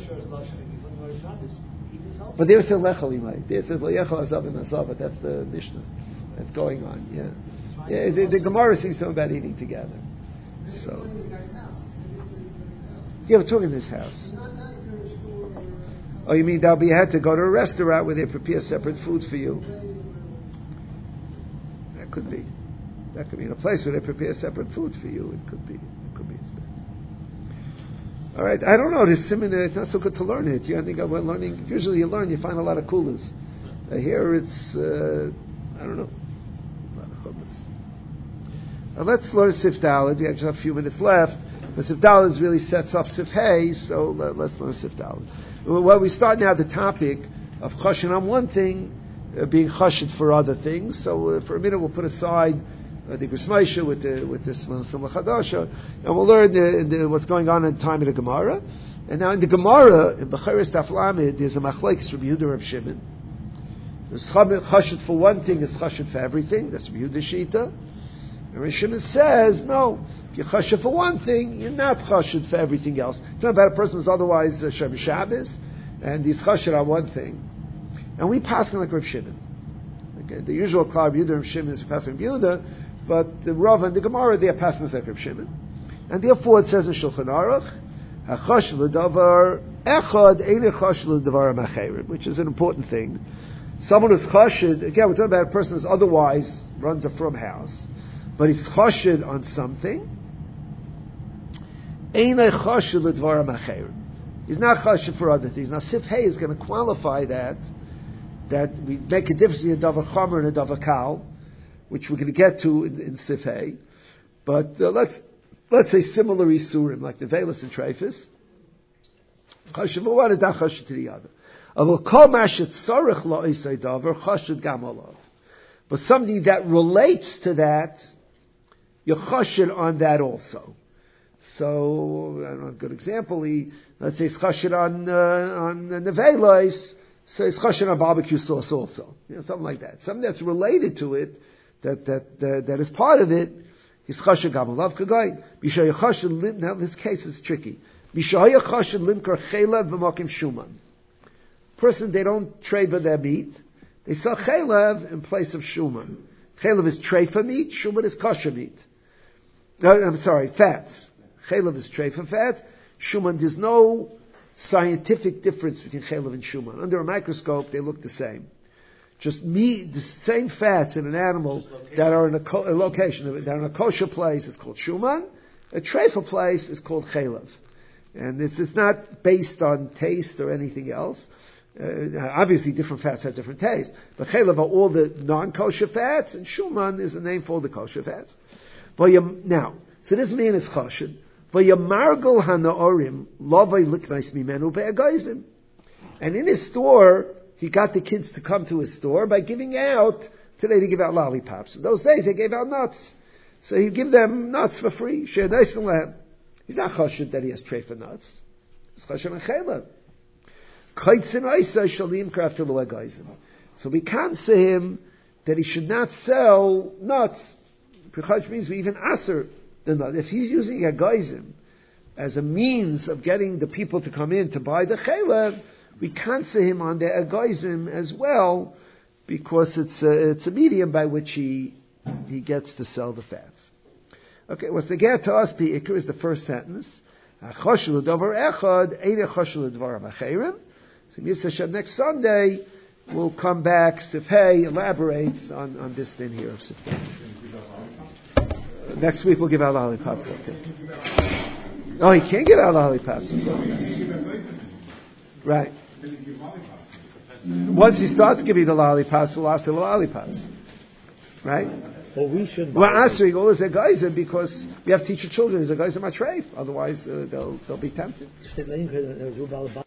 But there's a lecholi might. There's a lechol azav and azav. But that's the Mishnah that's going on. Yeah. The Gemara seems to about eating together. So. Yeah, we're talking in this house. Oh, you mean you had to go to a restaurant where they prepare separate food for you? That could be. That could be in a place where they prepare separate food for you. It could be. It's bad. All right. I don't know. This siman, it's not so good to learn it. I think we're learning. Usually, you learn, you find a lot of coolers. Here, it's I don't know, a lot of chumras. Let's learn Sif Daled. We actually have a few minutes left. But Sif Daled really sets up Sif Hey, so let's learn Sif Daled. Well, we start now the topic of chashin on one thing, being chashid for other things. So for a minute, we'll put aside the Grismaisha with this Simla Chadasha, and we'll learn what's going on in the time of the Gemara. And now in the Gemara, in Becheres Daf Lamed, there's a machlekes from Yehuda Reb Shimon. There's chashid for one thing is chashid for everything. That's Yehuda Shita. And Reb Shimon says, no, if you're chashid for one thing, you're not chashid for everything else. Talking about a person who's otherwise Shem Shabbos, and he's chashid on one thing. And we pass him like Reb Shimon. Okay, the usual klal of Yehuda Reb Shimon is we pass him Yehuda, but the Rav and the Gemara, they are passing like Reb Shimon. And therefore it says in Shulchan Aruch, HaChashiv l'davar echad ein chashiv l'davar macherim, which is an important thing. Someone who's chashid, again, we're talking about a person who's otherwise runs a from house, but he's chashid on something. Ein chashiv l'davar macherim. He's not chashid for other things. Now, Sif Hey is going to qualify that we make a difference in a davar chamer and a davar kal, which we're going to get to in Sif Hey. But let's say similar isurim, like the Velas and Treifus. Chashiv one is not chashiv to the other. But something that relates to that, you're chashiv on that also. So, I don't know, a good example, let's say it's chashiv on Nevelos, so it's chashiv on barbecue sauce also. Something like that. Something that's related to it, that is part of it, he's chashiv gam alav kagay. Now this case is tricky. Person, they don't trade by their meat. They sell chaylev in place of shuman. Chaylev is treifa meat, shuman is kosher meat. Fats. Chaylev is treifa fats. Shuman, there's no scientific difference between chaylev and shuman. Under a microscope, they look the same. Just meat, the same fats in an animal that are in a location, that are in a kosher place is called shuman. A treifa place is called chaylev. And it's not based on taste or anything else. Obviously, different fats have different taste. But chaylev are all the non-kosher fats, and shuman is a name for all the kosher fats. Now, so this man is chashed. V'yamargol hanaorim lavay liknais mimenu be'agayzim. And in his store, he got the kids to come to his store by giving out. Today they give out lollipops. In those days they gave out nuts. So he'd give them nuts for free. Share nice and lamb. He's not chashed that he has treifa nuts. He's chashed on chaylev. So we can't say him that he should not sell nuts. Which means we even aser the nut. If he's using a geizim as a means of getting the people to come in to buy the chaylev, we can't say him on the egoism as well, because it's a medium by which he gets to sell the fats. Okay, what's the get to us? Ikar is the first sentence. So Yisra Hashem, next Sunday we'll come back. Sifhei elaborates on this thing here of Sifhei. Next week we'll give out lollipops. Okay. Oh, he can't give out lollipops. Right. Once he starts giving the lollipops, we'll ask the lollipops. Right? Well, we should. We're answering all as a geyser because we have to teach your children as a geyser matreif. Otherwise, they'll be tempted.